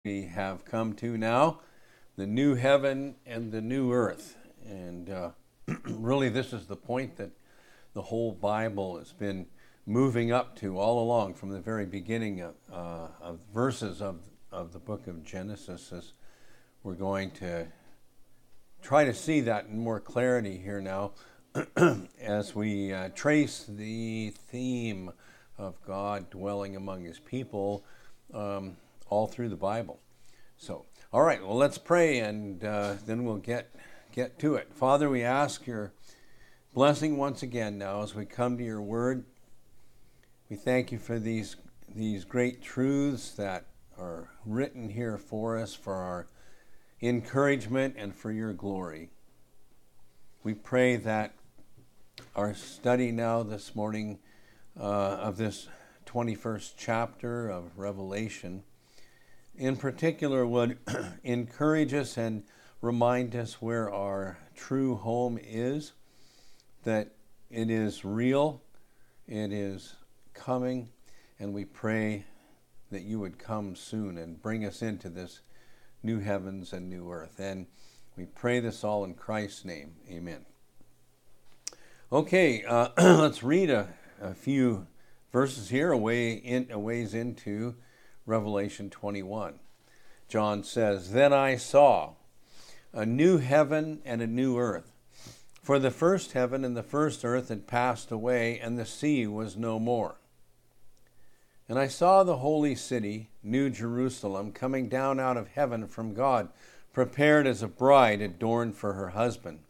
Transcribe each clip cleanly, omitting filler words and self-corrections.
We have come to now the new heaven and the new earth. And really, this is the point that the whole Bible has been moving up to all along from the very beginning of verses of the book of Genesis. As we're going to try to see that in more clarity here now as we trace the theme of God dwelling among his people all through the Bible. So, all right, well, let's pray, and then we'll get to it. Father, we ask your blessing once again now as we come to your word. We thank you for these great truths that are written here for us, for our encouragement and for your glory. We pray that our study now this morning of this 21st chapter of Revelation in particular would encourage us and remind us where our true home is, that it is real, it is coming, and we pray that you would come soon and bring us into this new heavens and new earth. And we pray this all in Christ's name. Amen. Okay, let's read a few verses here, a ways into Revelation 21. John says, "Then I saw a new heaven and a new earth. For the first heaven and the first earth had passed away, and the sea was no more. And I saw the holy city, New Jerusalem, coming down out of heaven from God, prepared as a bride adorned for her husband.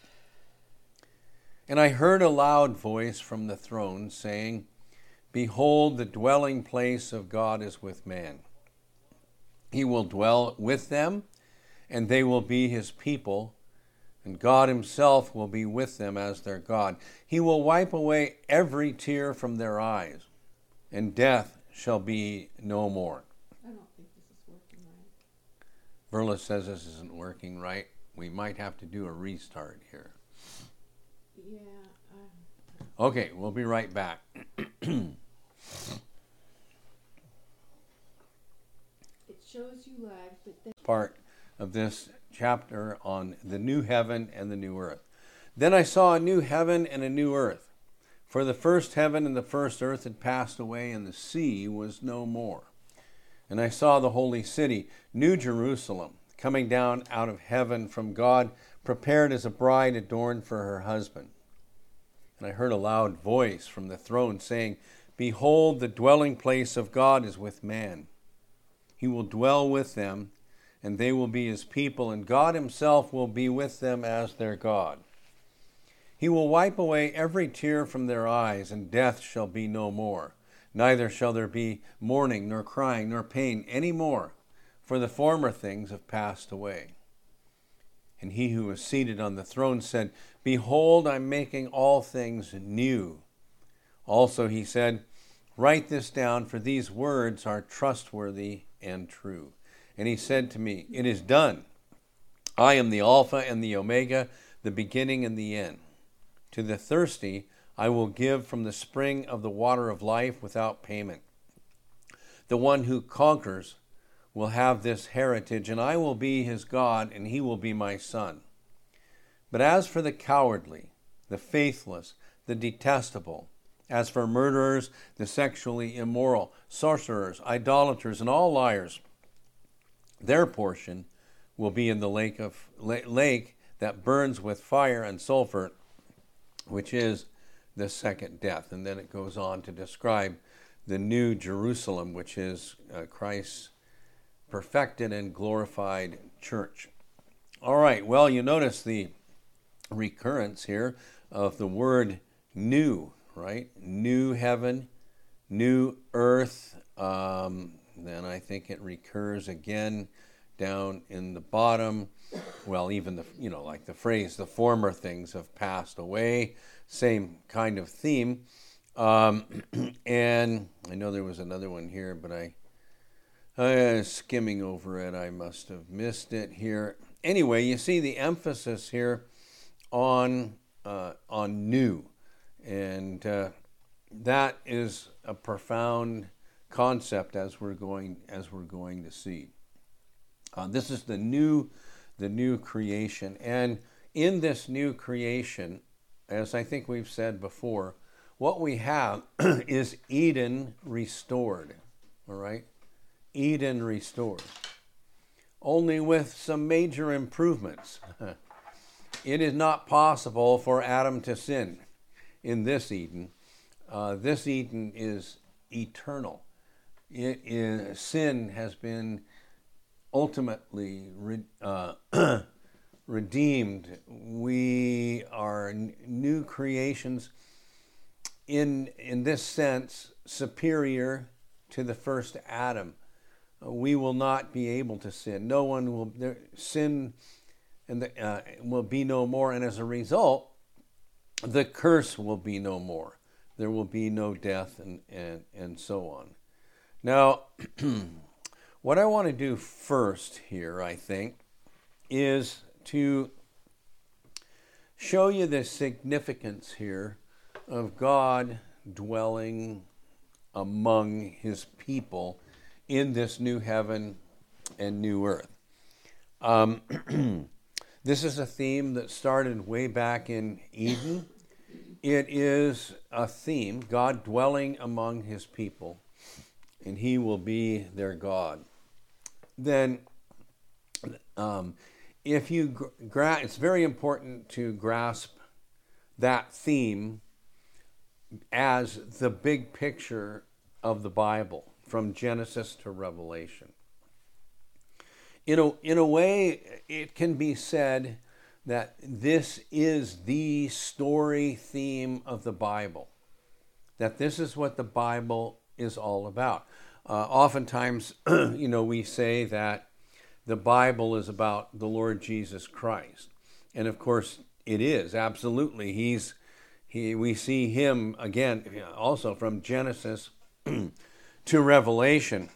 And I heard a loud voice from the throne saying, 'Behold, the dwelling place of God is with man. He will dwell with them, and they will be his people, and God himself will be with them as their God. He will wipe away every tear from their eyes, and death shall be no more.'" I don't think this is working right. Verla says this isn't working right. We might have to do a restart here. Yeah. Okay, we'll be right back. It shows you live, but then Part of this chapter on the new heaven and the new earth. "Then I saw a new heaven and a new earth. For the first heaven and the first earth had passed away, and the sea was no more. And I saw the holy city, New Jerusalem, coming down out of heaven from God, prepared as a bride adorned for her husband. And I heard a loud voice from the throne saying, 'Behold, the dwelling place of God is with man. He will dwell with them, and they will be his people, and God himself will be with them as their God. He will wipe away every tear from their eyes, and death shall be no more. Neither shall there be mourning, nor crying, nor pain any more, for the former things have passed away.' And he who was seated on the throne said, 'Behold, I'm making all things new.' Also he said, 'Write this down, for these words are trustworthy and true.' And he said to me, 'It is done. I am the Alpha and the Omega, the beginning and the end. To the thirsty I will give from the spring of the water of life without payment. The one who conquers will have this heritage, and I will be his God, and he will be my son. But as for the cowardly, the faithless, the detestable, as for murderers, the sexually immoral, sorcerers, idolaters, and all liars, their portion will be in the lake that burns with fire and sulfur, which is the second death.'" And then it goes on to describe the new Jerusalem, which is Christ's perfected and glorified church. All right, well, you notice the recurrence here of the word new, right? New heaven, new earth. Then I think it recurs again down in the bottom. Well, even like the phrase, "the former things have passed away," same kind of theme. And I know there was another one here, but I skimming over it, I must have missed it here. Anyway, you see the emphasis here on new, and that is a profound concept as we're going to see. This is the new creation. And in this new creation, as I think we've said before, what we have is Eden restored. All right? Eden restored. Only with some major improvements. It is not possible for Adam to sin in this Eden. This Eden is eternal. Sin has been ultimately redeemed. We are new creations, in this sense, superior to the first Adam. We will not be able to sin. No one will sin, and will be no more. And as a result, the curse will be no more. There will be no death, and so on. Now, what I want to do first here, I think, is to show you the significance here of God dwelling among his people in this new heaven and new earth. This is a theme that started way back in Eden. It is a theme, God dwelling among his people, and he will be their God. Then, if you it's very important to grasp that theme as the big picture of the Bible, from Genesis to Revelation. In a way, it can be said that this is the story theme of the Bible, that this is what the Bible is all about. Oftentimes, we say that the Bible is about the Lord Jesus Christ. And of course, it is, absolutely. We see him, again, also from Genesis to Revelation.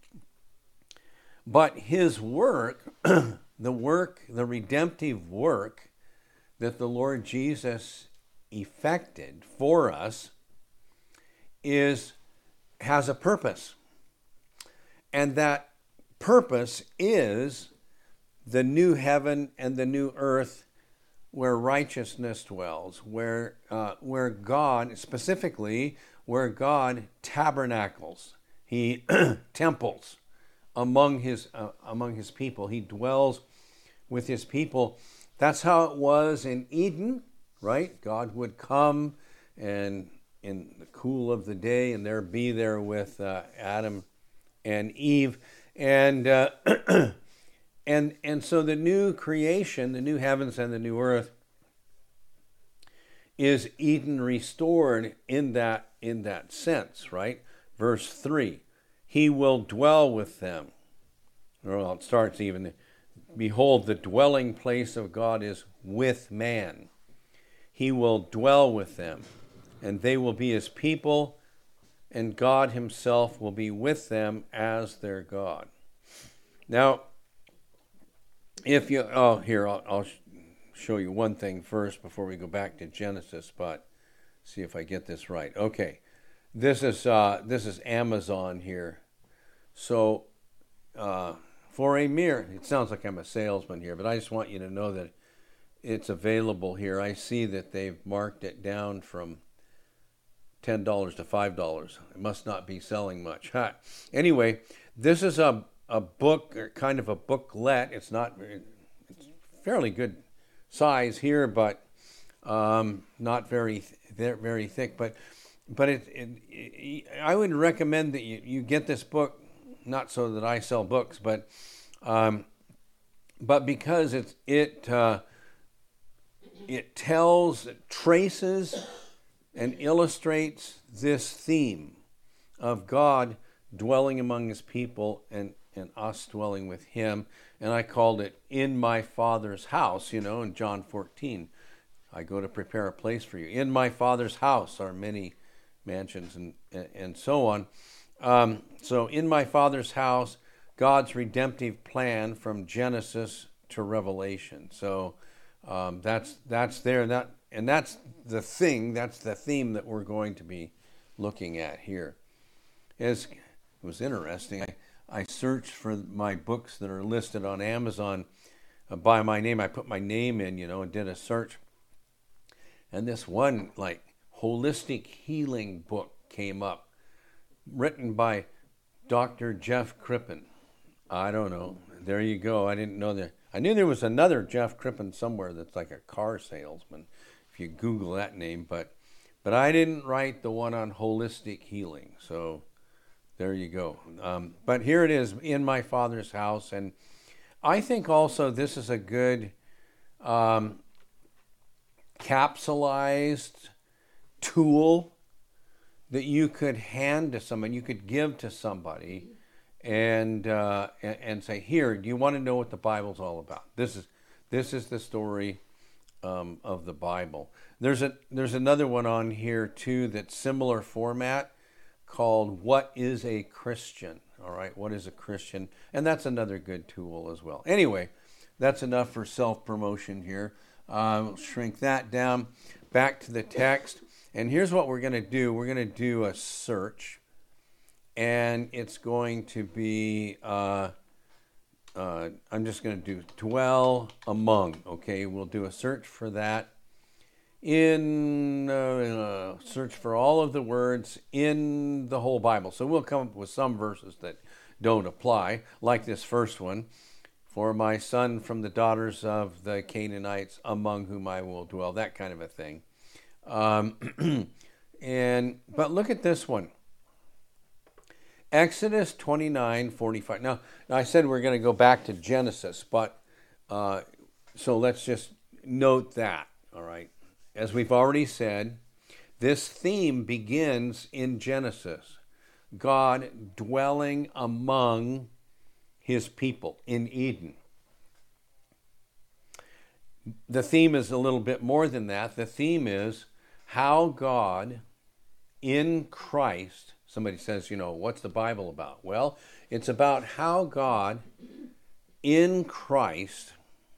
But his work, the redemptive work that the Lord Jesus effected for us, has a purpose. And that purpose is the new heaven and the new earth where righteousness dwells, where God, specifically, where God tabernacles. He temples among his people. He dwells with his people. That's how it was in Eden, right? God would come and in the cool of the day, and be there with Adam and Eve, and so the new creation, the new heavens and the new earth, is Eden restored in that sense, right? Verse 3, he will dwell with them. Well, it starts even, behold, the dwelling place of God is with man. He will dwell with them, and they will be his people, and God himself will be with them as their God. Now, I'll show you one thing first before we go back to Genesis, but see if I get this right. Okay, this is Amazon here. So, for a mere, it sounds like I'm a salesman here, but I just want you to know that it's available here. I see that they've marked it down from $10 to $5. It must not be selling much. Anyway, this is a book, or kind of a booklet. It's fairly good size here, but not very thick. But I would recommend that you get this book, not so that I sell books, but because it tells, it traces, and illustrates this theme of God dwelling among his people and us dwelling with him. And I called it In My Father's House, in John 14. I go to prepare a place for you. In my Father's house are many mansions and so on. So in my Father's house, God's redemptive plan from Genesis to Revelation. So that's there. And that's the theme that we're going to be looking at here. It was interesting. I searched for my books that are listed on Amazon by my name. I put my name in, and did a search. And this one, like, holistic healing book came up, written by Dr. Jeff Crippen. I don't know. There you go. I didn't know that. I knew there was another Jeff Crippen somewhere that's like a car salesman, if you Google that name, but I didn't write the one on holistic healing. So there you go. But here it is, In My Father's House. And I think also this is a good capsulized tool that you could hand to someone, you could give to somebody, and say, here, do you want to know what the Bible's all about? This is the story of the Bible. There's another one on here too that's similar format, called What is a Christian? All right, what is a Christian? And that's another good tool as well. Anyway, that's enough for self-promotion here. We'll shrink that down. Back to the text. And here's what we're going to do. We're going to do a search. And it's going to be, I'm just going to do dwell among. Okay, we'll do a search for that. Search for all of the words in the whole Bible. So we'll come up with some verses that don't apply, like this first one. For my son from the daughters of the Canaanites, among whom I will dwell, that kind of a thing. But look at this one. Exodus 29:45. Now I said we're going to go back to Genesis, but so let's just note that, all right? As we've already said, this theme begins in Genesis. God dwelling among his people in Eden. The theme is a little bit more than that. The theme is how God in Christ, somebody says, what's the Bible about? Well, it's about how God in Christ,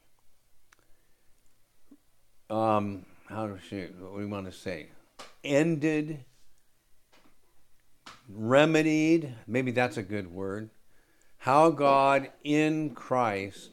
what we want to say, ended, remedied, maybe that's a good word, how God in Christ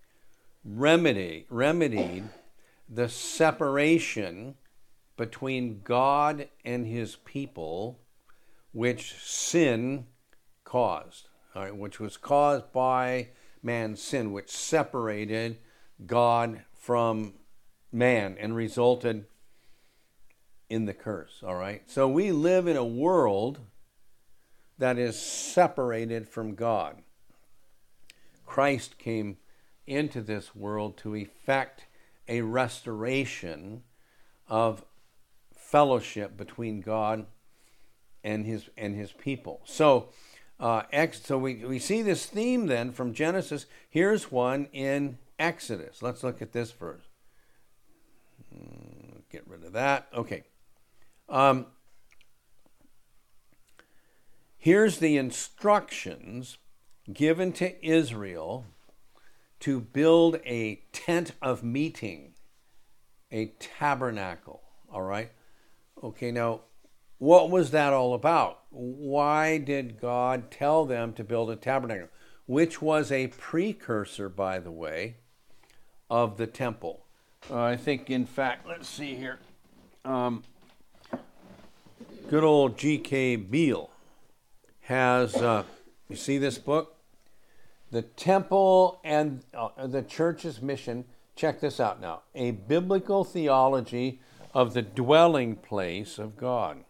remedied the separation between God and his people, which sin caused, all right, which was caused by man's sin, which separated God from man and resulted in the curse, all right? So we live in a world that is separated from God. Christ came into this world to effect a restoration of fellowship between God and his people. So we see this theme then from Genesis. Here's one in Exodus. Let's look at this verse. Get rid of that. Okay. Here's the instructions given to Israel to build a tent of meeting, a tabernacle. All right? Okay, now, what was that all about? Why did God tell them to build a tabernacle? Which was a precursor, by the way, of the temple. I think, in fact, let's see here. Good old G.K. Beale has, you see this book? The Temple and the Church's Mission. Check this out now. A Biblical Theology of the Dwelling Place of God.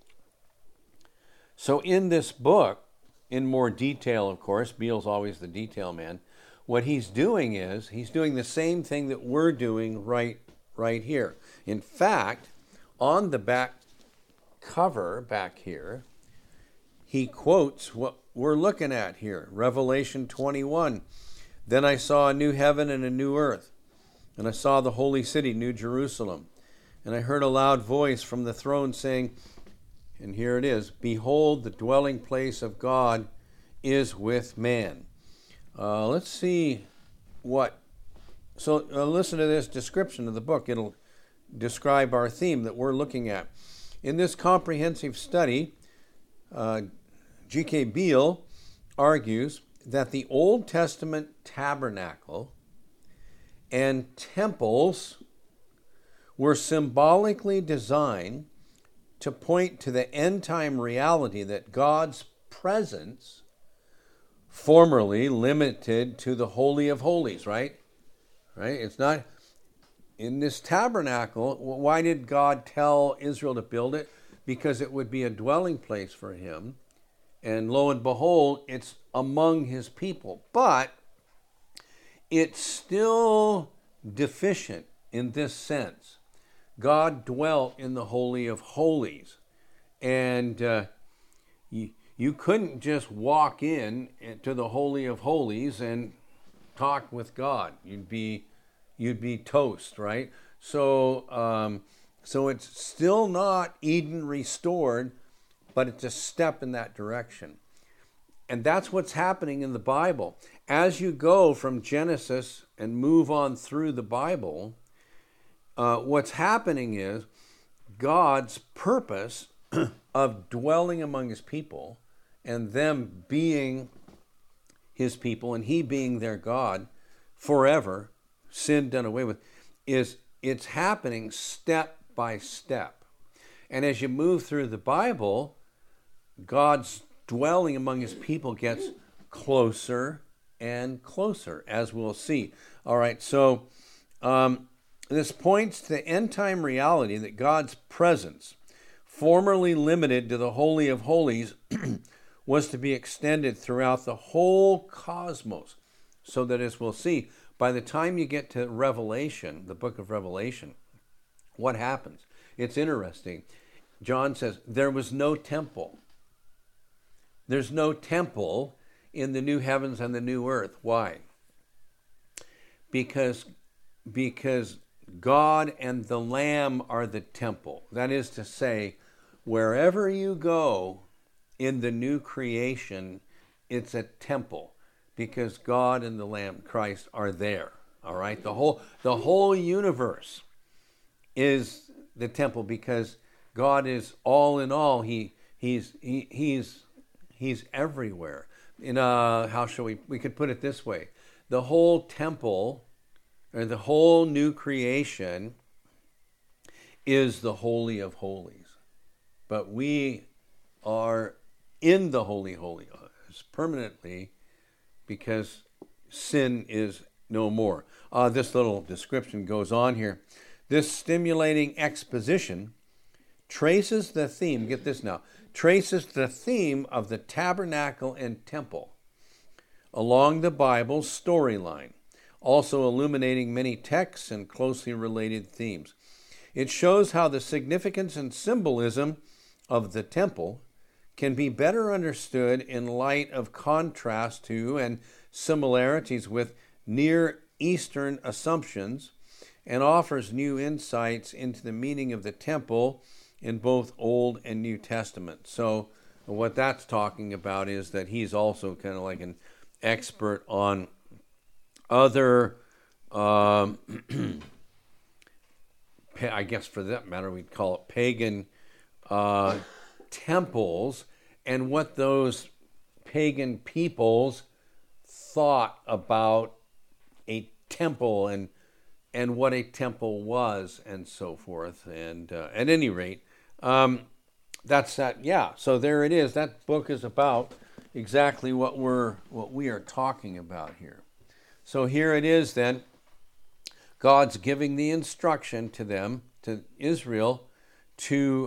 So in this book, in more detail, of course, Beale's always the detail man, what he's doing is, he's doing the same thing that we're doing right here. In fact, on the back cover back here, he quotes what we're looking at here, Revelation 21. Then I saw a new heaven and a new earth, and I saw the holy city, New Jerusalem. And I heard a loud voice from the throne saying, and here it is, behold, the dwelling place of God is with man. Let's see what. So listen to this description of the book. It'll describe our theme that we're looking at. In this comprehensive study, G.K. Beale argues that the Old Testament tabernacle and temples were symbolically designed to point to the end time reality that God's presence, formerly limited to the Holy of Holies, right? Right? It's not in this tabernacle. Why did God tell Israel to build it? Because it would be a dwelling place for him. And lo and behold, it's among his people. But it's still deficient in this sense. God dwelt in the Holy of Holies. And you couldn't just walk in to the Holy of Holies and talk with God. You'd be toast, right? So it's still not Eden restored, but it's a step in that direction. And that's what's happening in the Bible. As you go from Genesis and move on through the Bible, what's happening is God's purpose of dwelling among his people and them being his people and he being their God forever, sin done away with, it's happening step by step. And as you move through the Bible, God's dwelling among his people gets closer and closer, as we'll see. All right, so this points to the end time reality that God's presence, formerly limited to the Holy of Holies, was to be extended throughout the whole cosmos, so that, as we'll see, by the time you get to Revelation, the book of Revelation, what happens? It's interesting. John says, there was no temple. There's no temple in the new heavens and the new earth. Why? Because God and the Lamb are the temple. That is to say, wherever you go in the new creation, it's a temple, because God and the Lamb, Christ, are there. All right, the whole universe is the temple, because God is all in all. He's everywhere. How shall we could put it this way: the whole temple, or the whole new creation, is the Holy of Holies. But we are in the Holy Holies permanently, because sin is no more. This little description goes on here. This stimulating exposition traces the theme, get this now, traces the theme of the tabernacle and temple along the Bible's storyline, also illuminating many texts and closely related themes. It shows how the significance and symbolism of the temple can be better understood in light of contrast to and similarities with Near Eastern assumptions, and offers new insights into the meaning of the temple in both Old and New Testament. So what that's talking about is that he's also kind of like an expert on other, I guess for that matter, we'd call it pagan temples, and what those pagan peoples thought about a temple and what a temple was and so forth. And at any rate, that's that. Yeah, so there it is. That book is about exactly what we are talking about here. So here it is then. God's giving the instruction to them, to Israel, to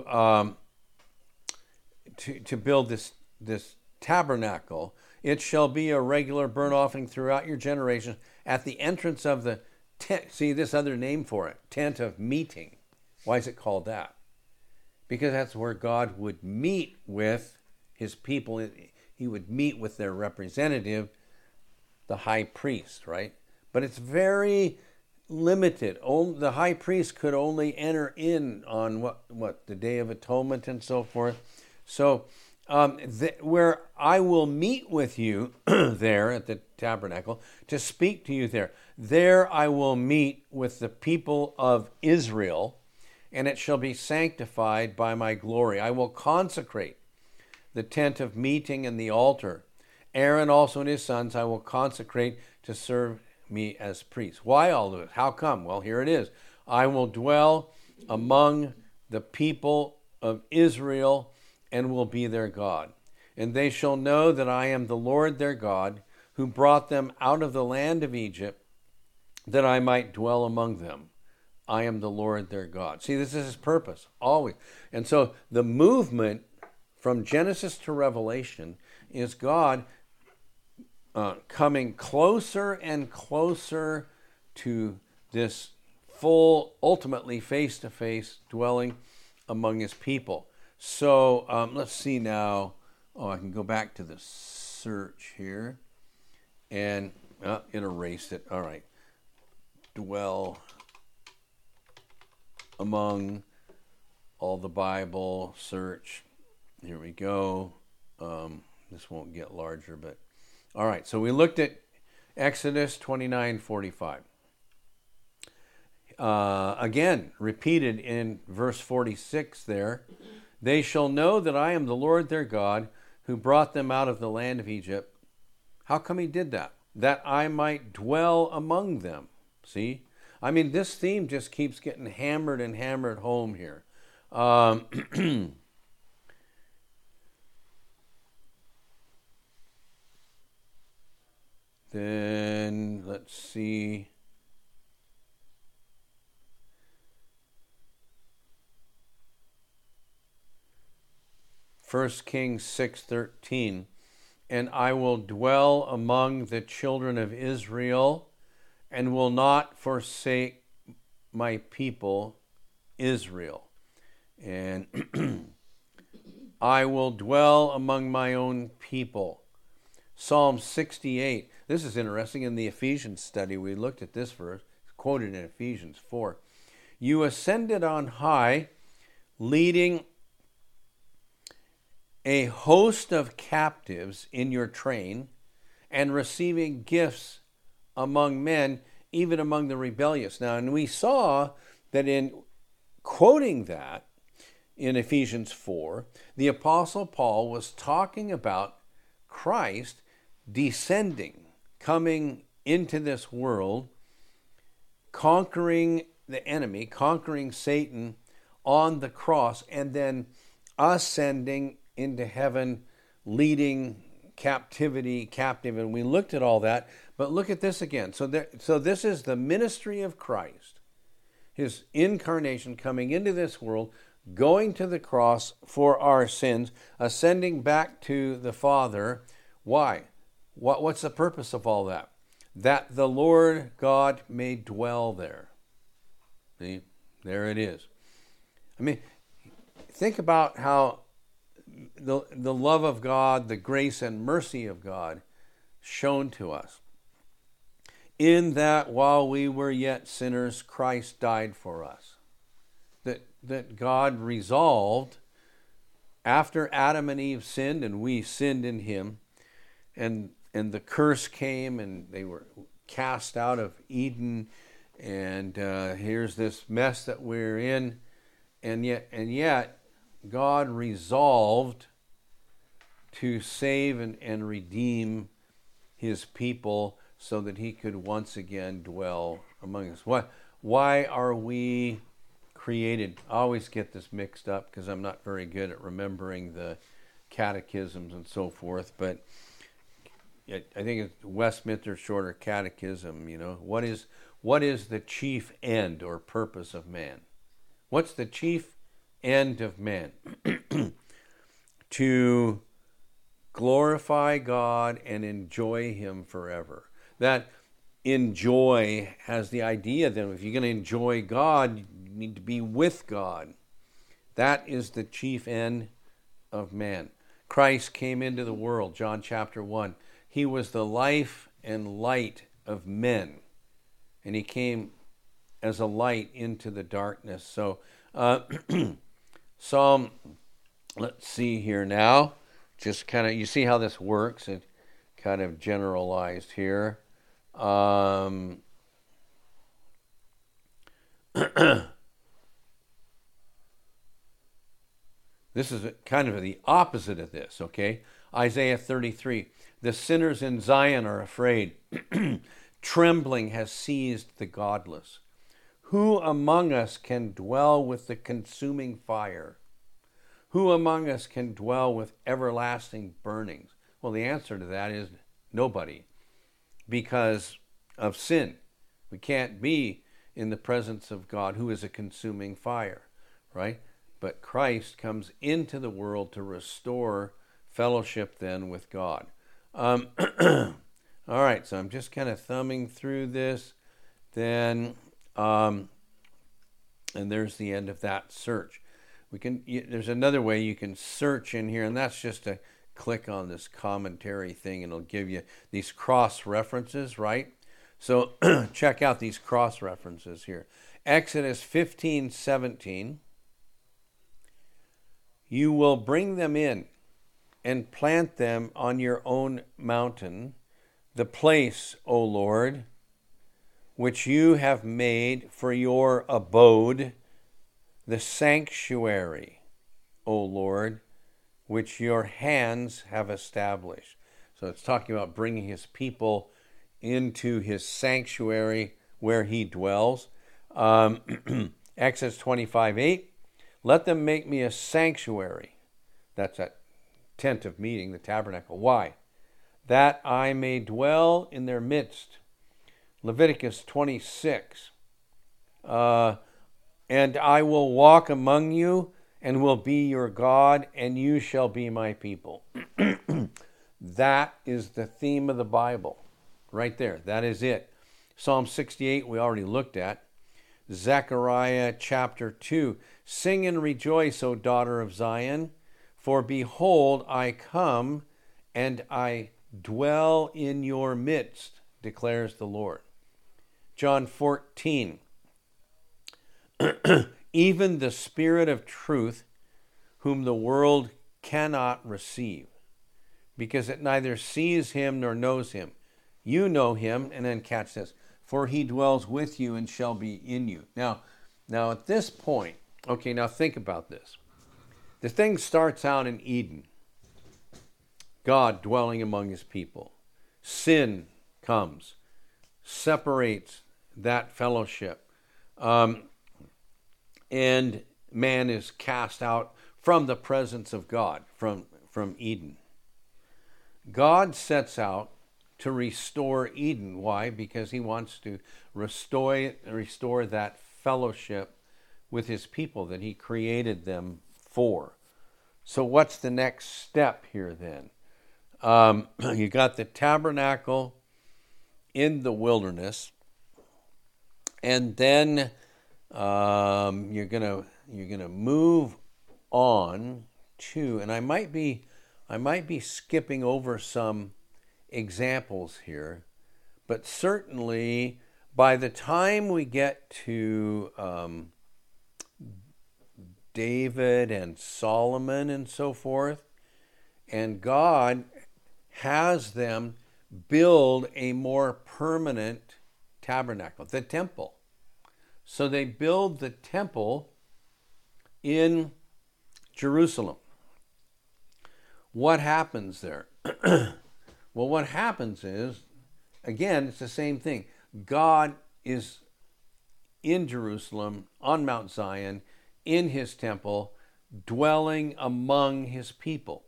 build this tabernacle. It shall be a regular burnt offering throughout your generations at the entrance of the tent. See this other name for it, tent of meeting. Why is it called that? Because that's where God would meet with his people. He would meet with their representative, the high priest, right? But it's very limited. The high priest could only enter in on what the Day of Atonement and so forth. So where I will meet with you there at the tabernacle to speak to you there I will meet with the people of Israel, and it shall be sanctified by my glory. I will consecrate the tent of meeting and the altar, Aaron also and his sons I will consecrate to serve me as priests. Why all of this? How come? Well, here it is. I will dwell among the people of Israel and will be their God. And they shall know that I am the Lord their God, who brought them out of the land of Egypt, that I might dwell among them. I am the Lord their God. See, this is his purpose, always. And so the movement from Genesis to Revelation is God coming closer and closer to this full, ultimately face-to-face dwelling among his people. So let's see now. Oh, I can go back to the search here. And it erased it. All right. Dwell among all the Bible, search. Here we go. This won't get larger, but all right. So we looked at Exodus 29:45. Again, repeated in verse 46 there. They shall know that I am the Lord their God, who brought them out of the land of Egypt. How come he did that? That I might dwell among them. See? I mean, this theme just keeps getting hammered and hammered home here. Then, let's see. First Kings 6:13. And I will dwell among the children of Israel, and will not forsake my people Israel. And I will dwell among my own people. Psalm 68. This is interesting. In the Ephesians study, we looked at this verse. It's quoted in Ephesians 4. You ascended on high, leading a host of captives in your train, and receiving gifts among men, even among the rebellious. Now, and we saw that in quoting that in Ephesians 4, the Apostle Paul was talking about Christ descending, coming into this world, conquering the enemy, conquering Satan on the cross, and then ascending into heaven, leading captivity captive. And we looked at all that, but look at this again. So this is the ministry of Christ, his incarnation, coming into this world, going to the cross for our sins, ascending back to the Father. Why? What's the purpose of all that? That the Lord God may dwell there. See, there it is. I mean, think about how the love of God, the grace and mercy of God shown to us. In that while we were yet sinners, Christ died for us. That God resolved, after Adam and Eve sinned, and we sinned in him, and the curse came, and they were cast out of Eden, and here's this mess that we're in, and yet God resolved to save and redeem his people so that he could once again dwell among us. Why are we created? I always get this mixed up because I'm not very good at remembering the catechisms and so forth, but I think it's Westminster Shorter Catechism, what is the chief end or purpose of man? What's the chief end of man? To glorify God and enjoy him forever. That enjoy has the idea that if you're going to enjoy God, you need to be with God. That is the chief end of man. Christ came into the world, John chapter 1. He was the life and light of men. And he came as a light into the darkness. So, Psalm, let's see here now. Just kind of, you see how this works. It kind of generalized here. This is kind of the opposite of this, okay? Isaiah 33. The sinners in Zion are afraid. Trembling has seized the godless. Who among us can dwell with the consuming fire? Who among us can dwell with everlasting burnings? Well, the answer to that is nobody, because of sin. We can't be in the presence of God, who is a consuming fire, right? But Christ comes into the world to restore fellowship then with God. All right, so I'm just kind of thumbing through this. Then, and there's the end of that search. There's another way you can search in here, and that's just to click on this commentary thing, and it'll give you these cross references, right? So check out these cross references here. Exodus 15:17. You will bring them in and plant them on your own mountain, the place, O Lord, which you have made for your abode, the sanctuary, O Lord, which your hands have established. So it's talking about bringing his people into his sanctuary where he dwells. Exodus 25:8, let them make me a sanctuary. That's that tent of meeting, the tabernacle. Why? That I may dwell in their midst. Leviticus 26, and I will walk among you and will be your God, and you shall be my people. That is the theme of the Bible, right there. That is it. Psalm 68 we already looked at. Zechariah chapter 2, sing and rejoice, O daughter of Zion, for behold, I come and I dwell in your midst, declares the Lord. John 14, even the Spirit of truth, whom the world cannot receive, because it neither sees him nor knows him. You know him, and then catch this, for he dwells with you and shall be in you. Now at this point, okay, now think about this. The thing starts out in Eden. God dwelling among his people. Sin comes, separates that fellowship, and man is cast out from the presence of God, from Eden. God sets out to restore Eden. Why? Because he wants to restore that fellowship with his people that he created them for. So what's the next step here then? You got the tabernacle in the wilderness, and then you're gonna move on to, and I might be skipping over some examples here, but certainly by the time we get to David and Solomon and so forth, and God has them build a more permanent tabernacle, the temple. So they build the temple in Jerusalem. What happens there? Well, what happens is, again, it's the same thing. God is in Jerusalem, on Mount Zion, in his temple, dwelling among his people.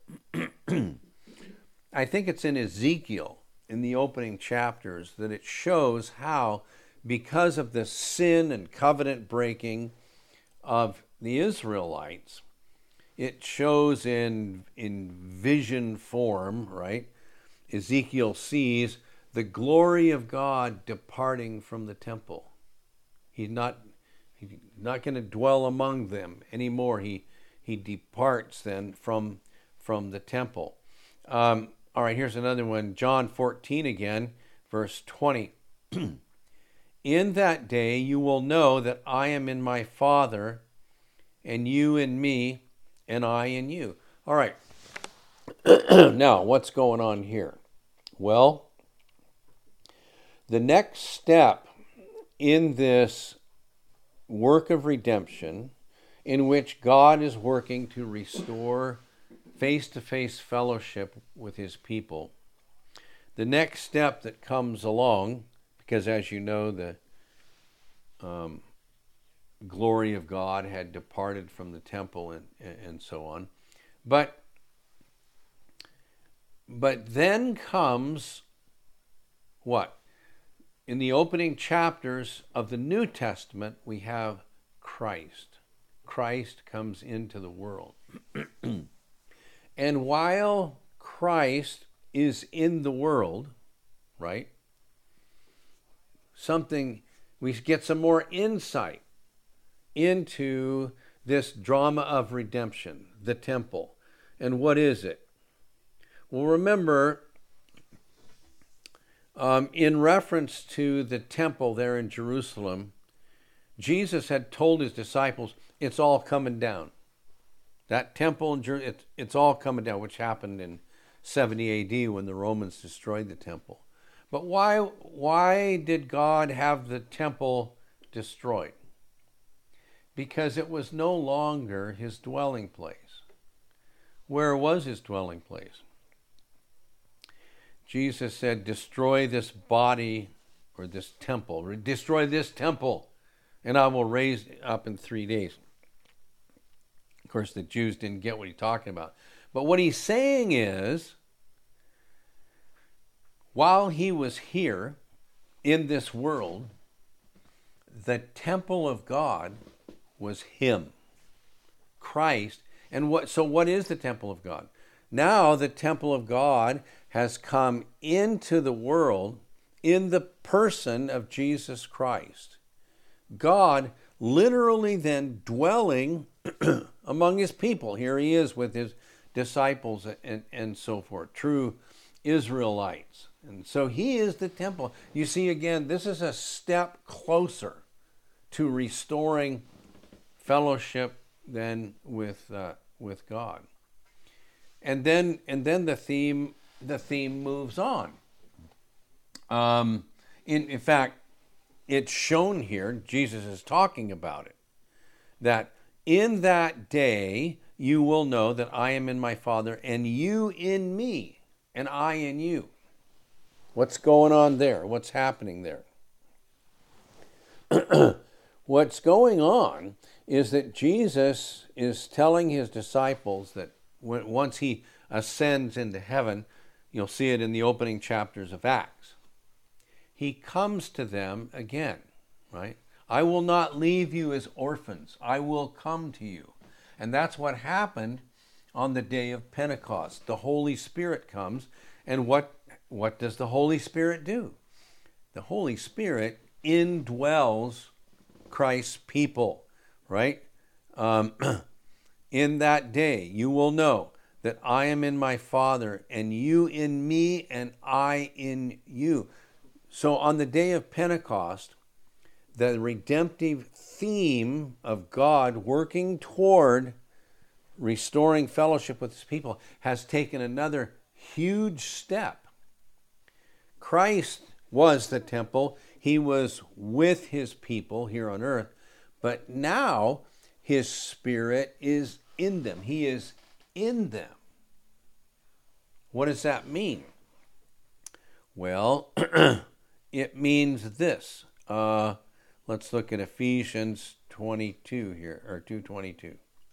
I think it's in Ezekiel, in the opening chapters, that it shows how, because of the sin and covenant breaking of the Israelites, it shows in vision form, right? Ezekiel sees the glory of God departing from the temple. He's not going to dwell among them anymore. He departs then from the temple. All right, here's another one. John 14 again, verse 20. In that day you will know that I am in my Father, and you in me, and I in you. All right. Now, what's going on here? Well, the next step in this work of redemption, in which God is working to restore face-to-face fellowship with his people, the next step that comes along, because as you know, the glory of God had departed from the temple and so on. But then comes what? In the opening chapters of the New Testament, we have Christ. Christ comes into the world. And while Christ is in the world, right, we get some more insight into this drama of redemption, the temple. And what is it? Well, remember, in reference to the temple there in Jerusalem, Jesus had told his disciples, it's all coming down. That temple, it's all coming down, which happened in 70 AD when the Romans destroyed the temple. But why did God have the temple destroyed? Because it was no longer his dwelling place. Where was his dwelling place? Jesus said, destroy this body or this temple. Destroy this temple, and I will raise it up in 3 days. Of course, the Jews didn't get what he's talking about. But what he's saying is, while he was here in this world, the temple of God was him, Christ. And what is the temple of God? Now the temple of God has come into the world in the person of Jesus Christ. God literally then dwelling among his people. Here he is with his disciples and so forth, true Israelites. And so he is the temple. You see, again, this is a step closer to restoring fellowship than with God. And then the theme moves on. In fact, it's shown here, Jesus is talking about it, that in that day you will know that I am in my Father, and you in me, and I in you. What's going on there? What's happening there? What's going on is that Jesus is telling his disciples that once he ascends into heaven, you'll see it in the opening chapters of Acts, he comes to them again, right? I will not leave you as orphans. I will come to you. And that's what happened on the day of Pentecost. The Holy Spirit comes, and what does the Holy Spirit do? The Holy Spirit indwells Christ's people, right? In that day, you will know that I am in my Father, and you in me, and I in you. So on the day of Pentecost, the redemptive theme of God working toward restoring fellowship with his people has taken another huge step. Christ was the temple. He was with his people here on earth. But now his Spirit is in them. He is in them. What does that mean? Well, it means this. Let's look at Ephesians 22 here, or 2:22.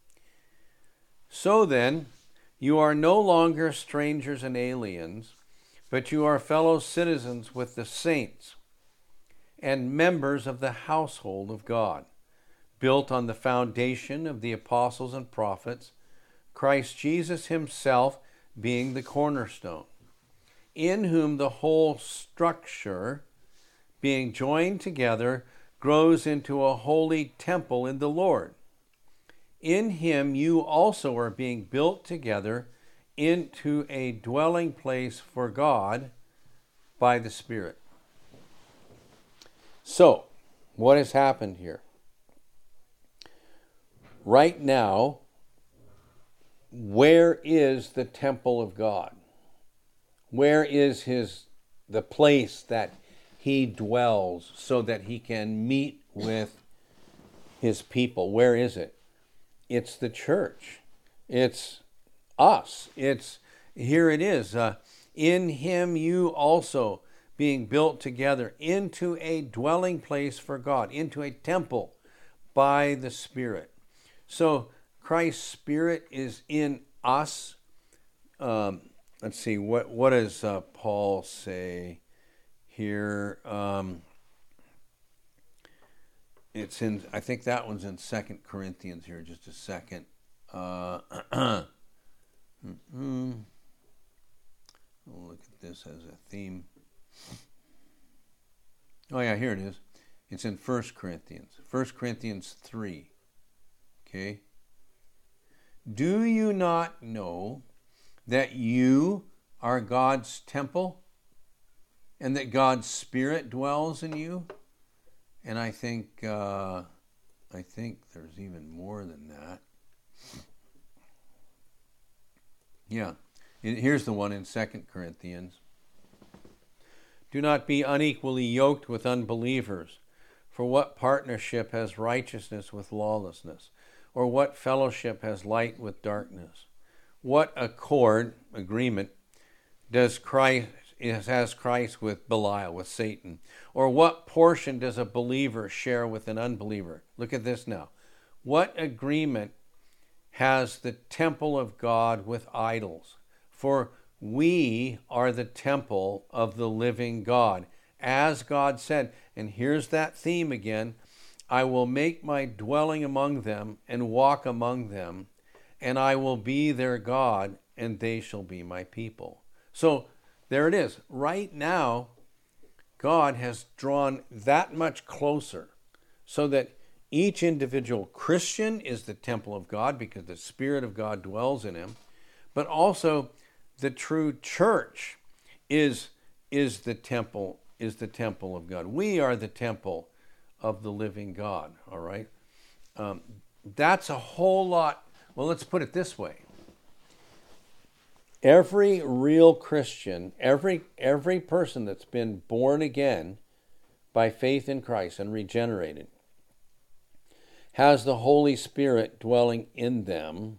So then, you are no longer strangers and aliens, but you are fellow citizens with the saints and members of the household of God, built on the foundation of the apostles and prophets, Christ Jesus himself being the cornerstone, in whom the whole structure, being joined together, grows into a holy temple in the Lord. In him you also are being built together into a dwelling place for God by the Spirit. So, what has happened here? Right now, where is the temple of God? Where is the place that he dwells so that he can meet with his people? Where is it? It's the church. It's us. Here it is. In him you also, being built together into a dwelling place for God, into a temple by the Spirit. So Christ's Spirit is in us. Let's see, what does Paul say here? It's in, I think that one's in 2 Corinthians here, just a second. We'll look at this as a theme. Oh yeah, here it is. It's in 1 Corinthians. 1 Corinthians 3. Okay. Do you not know that you are God's temple and that God's Spirit dwells in you? And I think there's even more than that. Yeah. Here's the one in 2 Corinthians. Do not be unequally yoked with unbelievers. For what partnership has righteousness with lawlessness? Or what fellowship has light with darkness? What agreement, has Christ with Belial, with Satan? Or what portion does a believer share with an unbeliever? Look at this now. What agreement has the temple of God with idols? For we are the temple of the living God. As God said, and here's that theme again, I will make my dwelling among them and walk among them, and I will be their God, and they shall be my people. So there it is. Right now, God has drawn that much closer so that each individual Christian is the temple of God because the Spirit of God dwells in him, but also the true church is the temple of God. We are the temple of the living God, all right? That's a whole lot. Well, let's put it this way. Every real Christian, every person that's been born again by faith in Christ and regenerated has the Holy Spirit dwelling in them.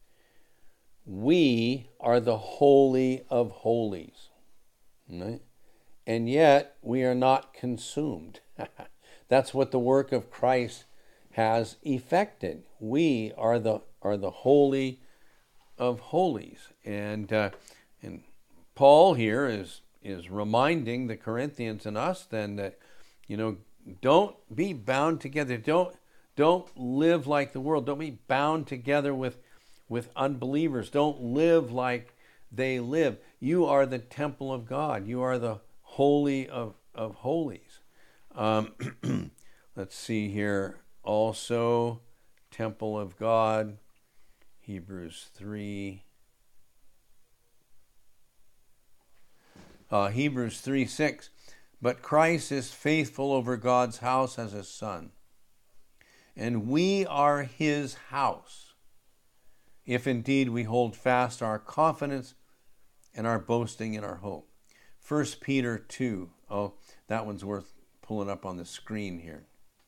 We are the Holy of Holies, right? And yet we are not consumed. That's what the work of Christ has effected. We are the Holy of Holies, and Paul here is reminding the Corinthians and us then that, don't be bound together. Don't live like the world. Don't be bound together with unbelievers. Don't live like they live. You are the temple of God. You are the Holy of Holies. Let's see here. Also, temple of God, Hebrews 3. Hebrews 3:6. But Christ is faithful over God's house as a son, and we are his house, if indeed we hold fast our confidence and our boasting in our hope. 1 Peter 2. Oh, that one's worth pulling up on the screen here.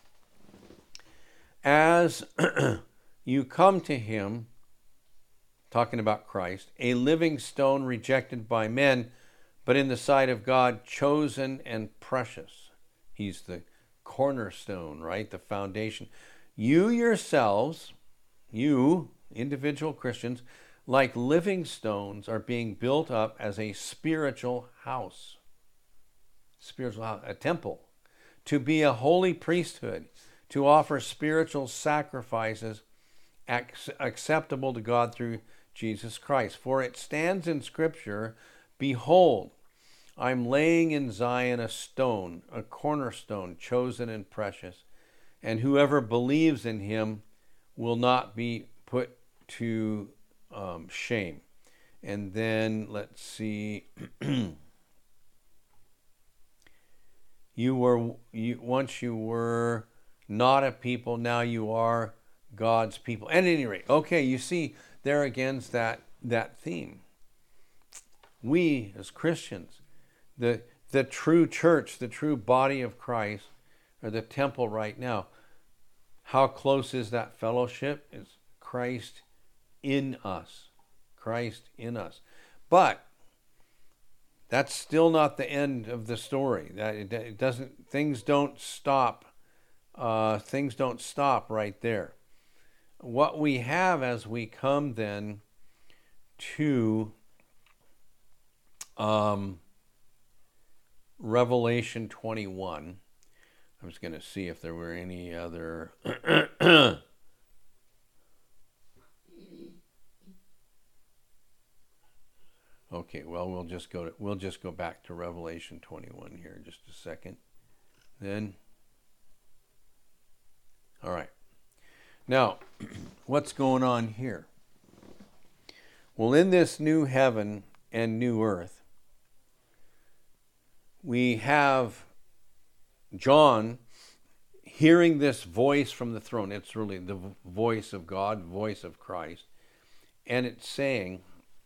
As you come to him, talking about Christ, a living stone rejected by men, but in the sight of God, chosen and precious. He's the cornerstone, right? The foundation. You yourselves, you, individual Christians, like living stones, are being built up as a spiritual house. Spiritual house, a temple. To be a holy priesthood, to offer spiritual sacrifices acceptable to God through Jesus Christ. For it stands in Scripture, behold, I'm laying in Zion a stone, a cornerstone, chosen and precious, and whoever believes in him will not be put to shame. And then let's see. Once you were not a people, now you are God's people. At any rate, okay, you see there again's that theme. We as Christians, the true church, the true body of Christ, are the temple right now. How close is that fellowship? It's Christ in us. Christ in us. But That's still not the end of the story. That it doesn't. Things don't stop. Things don't stop right there. What we have as we come then to Revelation 21. I was going to see if there were any other. Okay, well we'll just go back to Revelation 21 here in just a second. Then, all right. Now, what's going on here? Well, in this new heaven and new earth, we have John hearing this voice from the throne. It's really the voice of God, voice of Christ. And it's saying,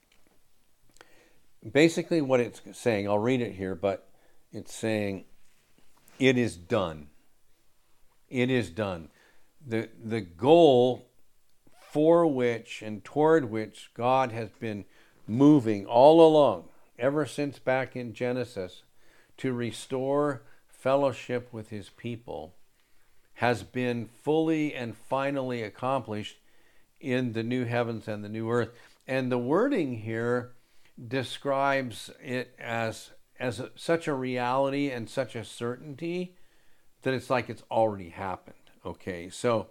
basically what it's saying, I'll read it here, but it's saying, it is done. It is done. The goal for which and toward which God has been moving all along, ever since back in Genesis, to restore fellowship with his people, has been fully and finally accomplished in the new heavens and the new earth. And the wording here describes it as such a reality and such a certainty that it's like it's already happened. Okay, so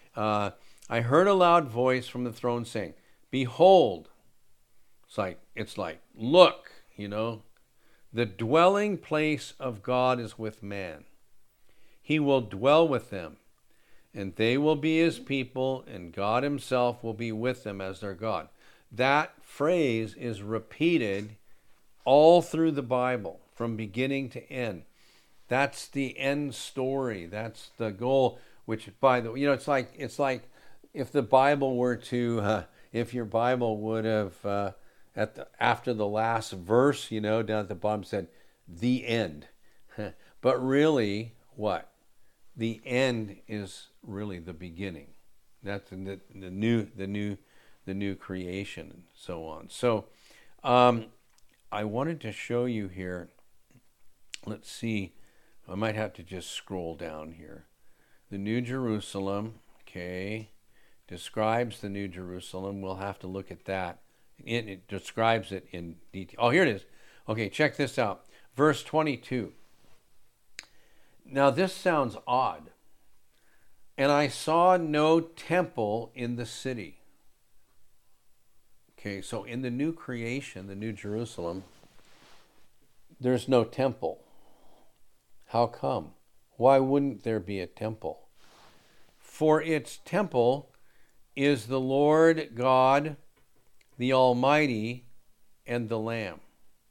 I heard a loud voice from the throne saying, "Behold," it's like, look, the dwelling place of God is with man. He will dwell with them, and they will be his people, and God himself will be with them as their God. That phrase is repeated all through the Bible, from beginning to end. That's the end story. That's the goal. Which, by the way, it's like if the Bible were to, if your Bible would have after the last verse, down at the bottom said, "the end," but really, what? The end is really the beginning. That's the new creation and so on. So, I wanted to show you here. Let's see. I might have to just scroll down here. The New Jerusalem, okay, describes the New Jerusalem. We'll have to look at that. It describes it in detail. Oh, here it is. Okay, check this out. Verse 22. Now this sounds odd. And I saw no temple in the city. Okay, so in the new creation, the New Jerusalem, there's no temple. How come? Why wouldn't there be a temple? For its temple is the Lord God, the Almighty, and the Lamb.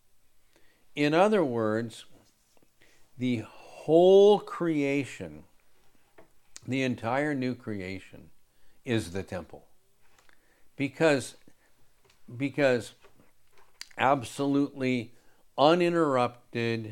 In other words, the whole creation, the entire new creation, is the temple. Because absolutely uninterrupted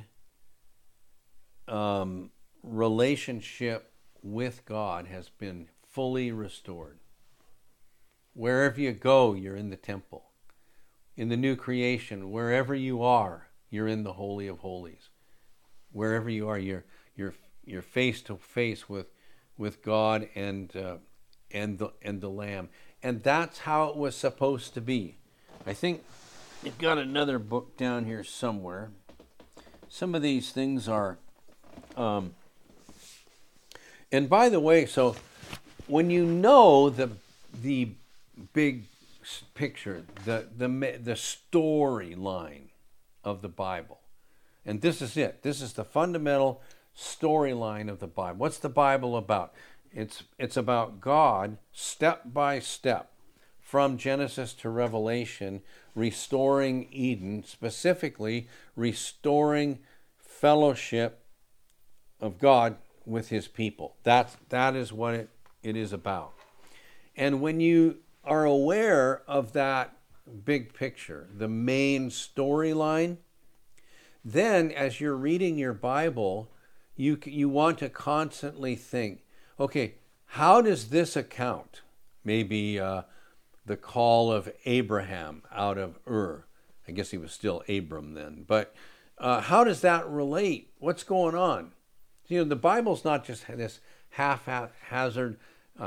relationship with God has been fully restored. Wherever you go, you're in the temple. In the new creation, wherever you are, you're in the Holy of Holies. Wherever you are, you're face to face with God and the Lamb, and that's how it was supposed to be. I think you've got another book down here somewhere. Some of these things are. And by the way, so when you know the big picture, the storyline of the Bible, and this is it. This is the fundamental storyline of the Bible. What's the Bible about? It's about God step by step from Genesis to Revelation, restoring Eden, specifically restoring fellowship of God with his people. That is what it is about. And when you are aware of that big picture, the main storyline, then as you're reading your Bible, you want to constantly think, okay, how does this account? Maybe the call of Abraham out of Ur. I guess he was still Abram then. But how does that relate? What's going on? You know, the Bible's not just this haphazard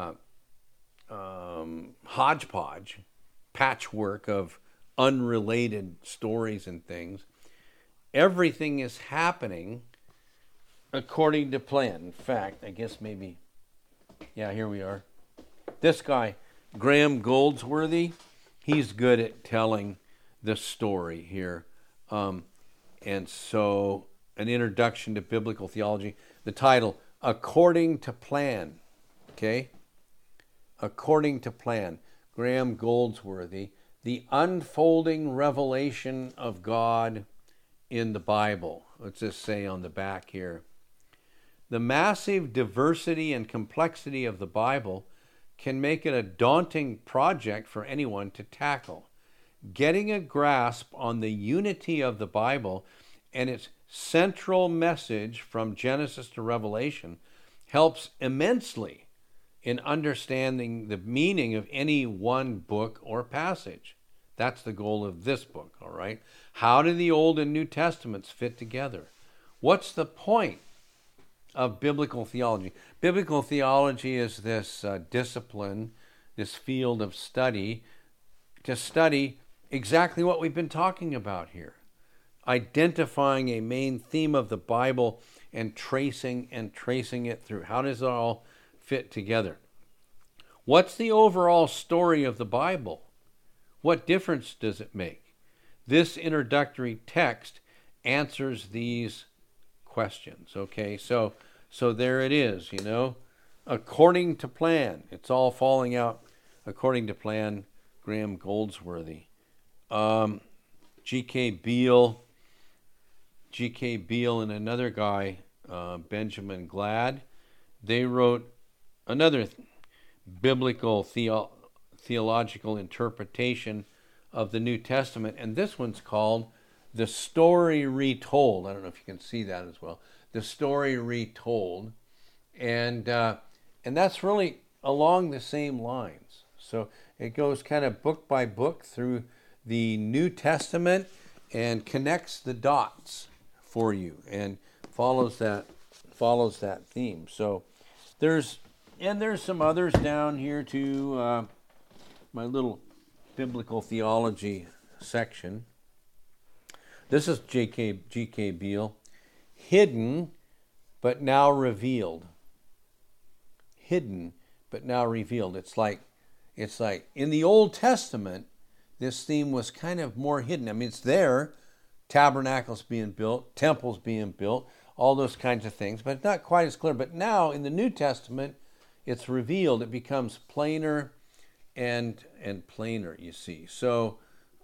hodgepodge, patchwork of unrelated stories and things. Everything is happening according to plan. In fact, I guess maybe, yeah, here we are. This guy, Graham Goldsworthy, he's good at telling the story here. And so, an introduction to biblical theology. The title, According to Plan. Okay? According to Plan. Graham Goldsworthy. The unfolding revelation of God in the Bible. Let's just say on the back here. The massive diversity and complexity of the Bible can make it a daunting project for anyone to tackle. Getting a grasp on the unity of the Bible and its central message from Genesis to Revelation helps immensely in understanding the meaning of any one book or passage. That's the goal of this book, all right? How do the Old and New Testaments fit together? What's the point of biblical theology? Biblical theology is this discipline, this field of study, to study exactly what we've been talking about here. Identifying a main theme of the Bible and tracing it through. How does it all fit together? What's the overall story of the Bible? What difference does it make? This introductory text answers these questions. Okay, so there it is, you know. According to plan. It's all falling out according to plan. Graham Goldsworthy. G.K. Beale and another guy, Benjamin Glad, they wrote another biblical theological interpretation of the New Testament, and this one's called The Story Retold. I don't know if you can see that as well. The Story Retold, and that's really along the same lines. So it goes kind of book by book through the New Testament and connects the dots for you and follows that theme. So there's some others down here too. My little biblical theology section. This is G.K. Beale. Hidden, but now revealed. Hidden, but now revealed. It's like in the Old Testament, this theme was kind of more hidden. I mean, it's there, tabernacles being built, temples being built, all those kinds of things, but it's not quite as clear. But now in the New Testament, it's revealed. It becomes plainer and plainer, you see. So,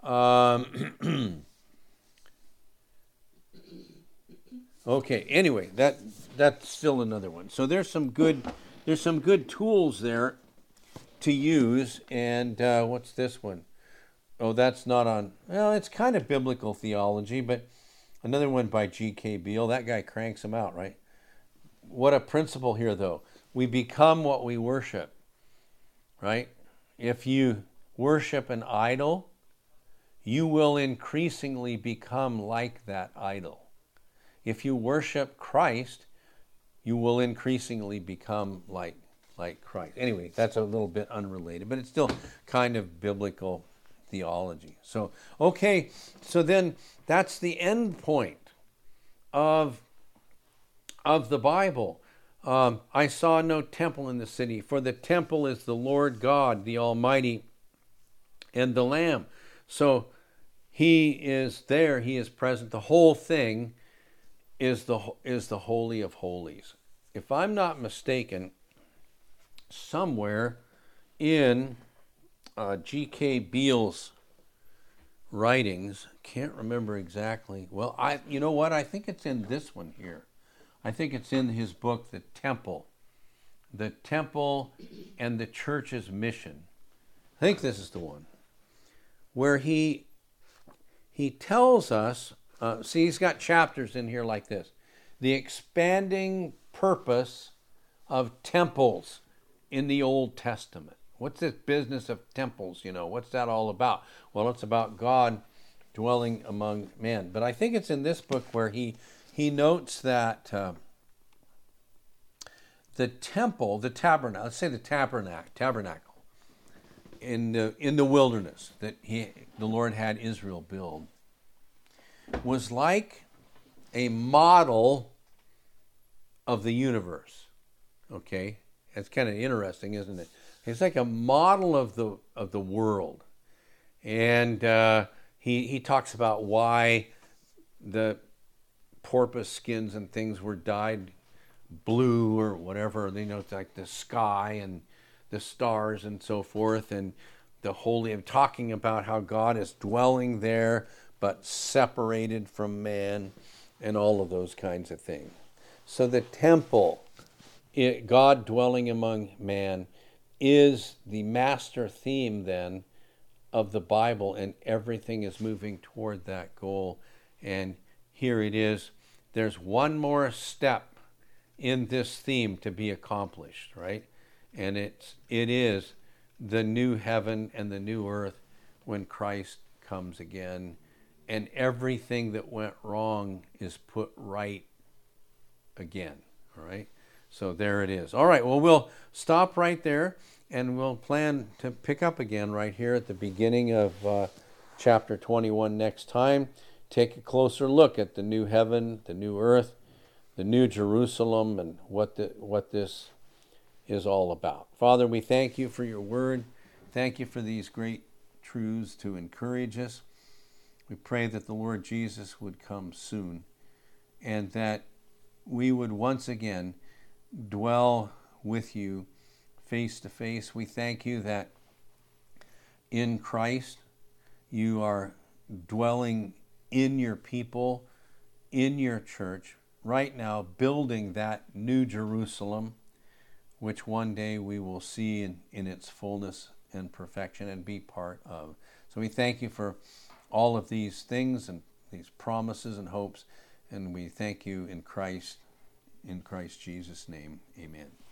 okay. Anyway, that's still another one. So there's some good tools there to use. And what's this one? Oh, that's not on. Well, it's kind of biblical theology, but another one by G.K. Beale. That guy cranks them out, right? What a principle here, though. We become what we worship, right? If you worship an idol, you will increasingly become like that idol. If you worship Christ, you will increasingly become like Christ. Anyway, that's a little bit unrelated, but it's still kind of biblical theology. So, okay, so then that's the end point of the Bible. I saw no temple in the city, for the temple is the Lord God, the Almighty, and the Lamb. So He is there, He is present. The whole thing is the Holy of Holies. If I'm not mistaken, somewhere in G.K. Beale's writings, can't remember exactly. Well, you know what? I think it's in this one here. I think it's in his book, The Temple and the Church's Mission. I think this is the one where he tells us. See, he's got chapters in here like this: the expanding purpose of temples in the Old Testament. What's this business of temples? You know, what's that all about? Well, it's about God dwelling among men. But I think it's in this book where he notes that the temple, the tabernacle, let's say the tabernacle in the wilderness that the Lord had Israel build, was like a model of the universe. Okay, it's kind of interesting, isn't it? It's like a model of the world, and he talks about why the porpoise skins and things were dyed blue or whatever. It's like the sky and the stars and so forth, and the holy. Talking about how God is dwelling there, but separated from man, and all of those kinds of things. So the temple, God dwelling among man, is the master theme then of the Bible, and everything is moving toward that goal. And here it is. There's one more step in this theme to be accomplished, right? And it is the new heaven and the new earth when Christ comes again, and everything that went wrong is put right again. All right, so there it is. All right, well, we'll stop right there, and we'll plan to pick up again right here at the beginning of chapter 21 next time. Take a closer look at the new heaven, the new earth, the new Jerusalem, and what this is all about. Father, we thank you for your word. Thank you for these great truths to encourage us. We pray that the Lord Jesus would come soon, and that we would once again dwell with you face to face. We thank you that in Christ you are dwelling in your people, in your church, right now, building that new Jerusalem, which one day we will see in its fullness and perfection and be part of. So we thank you for all of these things and these promises and hopes, and we thank you in Christ Jesus' name. Amen.